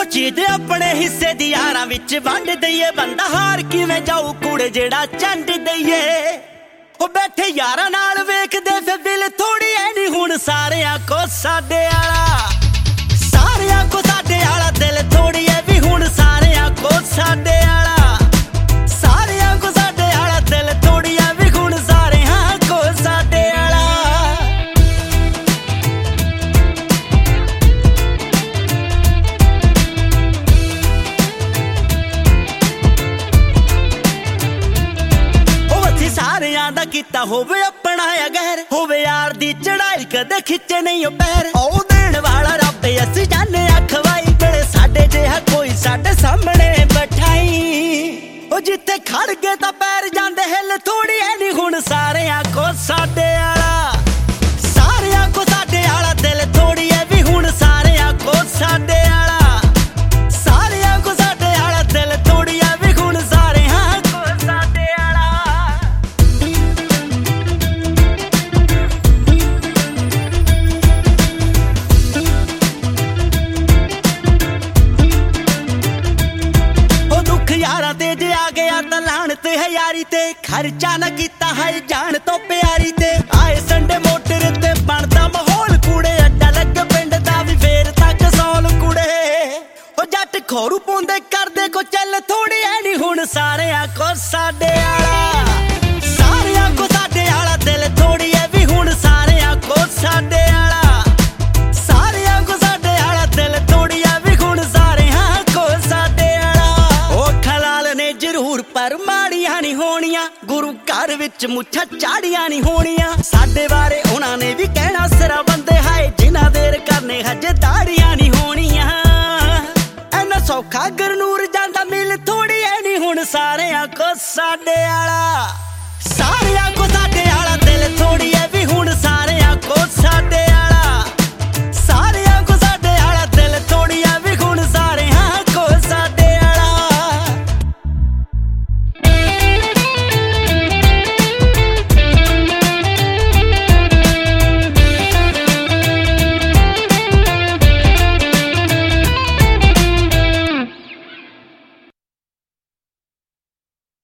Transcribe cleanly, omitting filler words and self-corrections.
चीज अपने हिस्से दी यारां विच वंड दईए बंदा हार किवें जाऊ कुड़े जेड़ा चंड दईए ओ बैठे यारां नाल वेखदे फिर दिल थोड़ी ऐ नी हुण सारियां को साडे आला सारियां को साडे आला दिल थोड़ी ऐ भी हुण सारियां को साडे आला सारियां को साडे आला दिल थोड़ी ऐ भी हुण सारियां को साडे आला सारियां दा कीता होवे अपना गैर होवे यार दी चढ़ाई कदे खिच्चे नहीं ओ पैर ओ देण वाला रब असी जाने अखवाई बड़े साडे जिहा कोई साडे सामने बैठाई ओ जिथे खड़ गए तां पैर जांदे हिल थोड़ी ऐ नी हुण सारियां को साडे आला सारियां को साडे आला दिल थोड़ी ऐ भी हुण सारियां को साडे आला सारियां को साडे आला दिल थोड़ी ऐ भी हुण सारियां को साडे आला यारा ते जे आ गया तां लानत है यारी ते खर्चा न कीता है जान तो प्यारी ते आए संडे मोटर ते बनदा माहौल कूड़े अड्डा लग पिंड दा भी फेर तक सौल कूड़े ओ जट खोरू पौंदे करदे को चल थोड़ी ऐ नी हुण सारियां को साडे आला सारियां को साडे आला दिल थोड़ी ऐ भी हुण सारियां को साडे आला सारियां को साडे आला दिल थोड़ी ऐ भी हुण सारियां को साडे आला ओ खलाल ने जरूर पर माड़ियां नहीं होनियां गुरु घर विच मुच्छां चाड़ियां नहीं होनियां साडे बारे उन्हां ने भी कहना सिरा बंदे हाय जिन्हां देर करने हजे दाड़ियां नहीं होनियां ऐना सौखा गरनूर जांदा मिल थोड़ी ऐ नहीं हुण सारियां को साडे आला